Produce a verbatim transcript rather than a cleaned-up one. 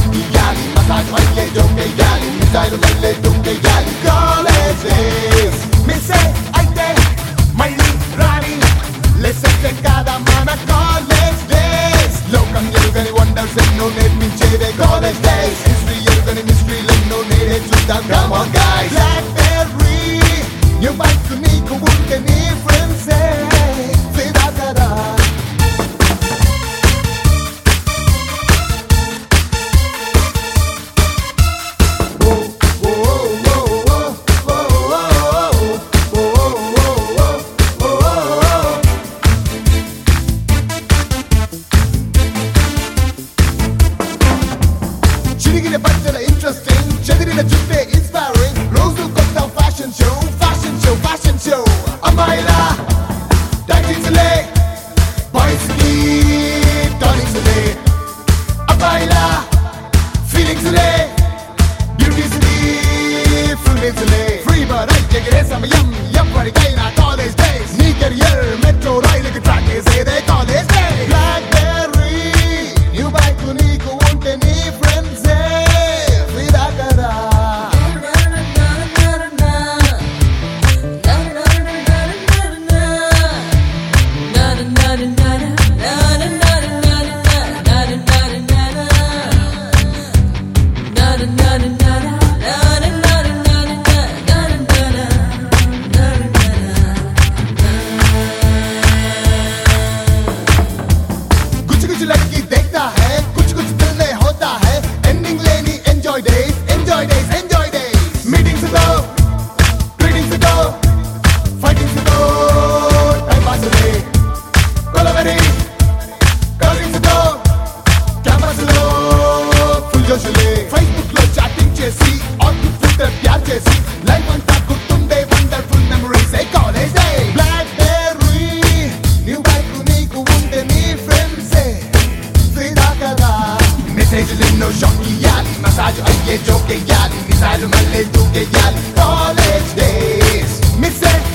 ఇయ్యాలి మసాజ్ అయ్యే జోకెయ్యాలి మిసైల్ మళ్ళీ దుంకెయ్యాలి కాలేజ్ డేస్ మిస్సే అయితే మళ్ళీ రాని లెసెన్సే కాదా మన కాలేజ్ డేస్ లోకం ఎరుగని వండర్స్ ఎన్నో నేర్పించేదే కాలేజ్ డేస్ హిస్టరీ ఎరుగని మిస్టరీలెన్నో నేడే చూద్దాం come on guys BlackBerry new bike నీకు ఉంటే నీ ఫ్రెండ్సే ఫిదా కదా చిరిగిన బట్టల ఇంట్రెస్టింగ్ చెదిరిన చుట్టే ఇన్స్పైరింగ్ రోజు కొత్త fashion show fashion show fashion show అమ్మాయిలా టాక్టిక్స్ లే బాయ్స్ కి టానిక్స్ లే అబ్బాయిలా ఫీలింగ్స్ లే బ్యూటీస్ కి ఫుల్నెస్ లే ఫ్రీ బర్డ్ ఎగిరే సమయం ఎవరికైనా కాలేజ్ డేస్ నీ కెరియర్ మెట్రో రైలుకి ట్రాక్ వేసేదే college day BlackBerry new bike నీకు ఉంటే నీ ఫ్రెండ్స్ लड़की देखता है कुछ कुछ दिल में होता है एंडिंग लेनी enjoy days enjoy days enjoy days meetings दो ग्रीटिंग्स दो फाइटिंग्स दो टाइम पास ले कोलाबरी कॉलिंग्स दो कैंपस लो फुल जोश ले फेसबुक లో చాటింగ్ చేసి ఆన్ ట్విట్టర్ ప్యార్ చేసి లైఫ్ అంతా గుర్తుండే వండర్ఫుల్ మెమరీస్ ఏ college day BlackBerry new bike నీకు ఉంటే నీ ఫ్రెండ్స్ మెసేజ్లెన్నో షాక్ ఇయ్యాలి మసాజ్ అయ్యే జోకెయ్యాలి మిసైల్ మళ్ళీ దూకెయ్యాలి కాలేజ్ డేస్ మిస్సే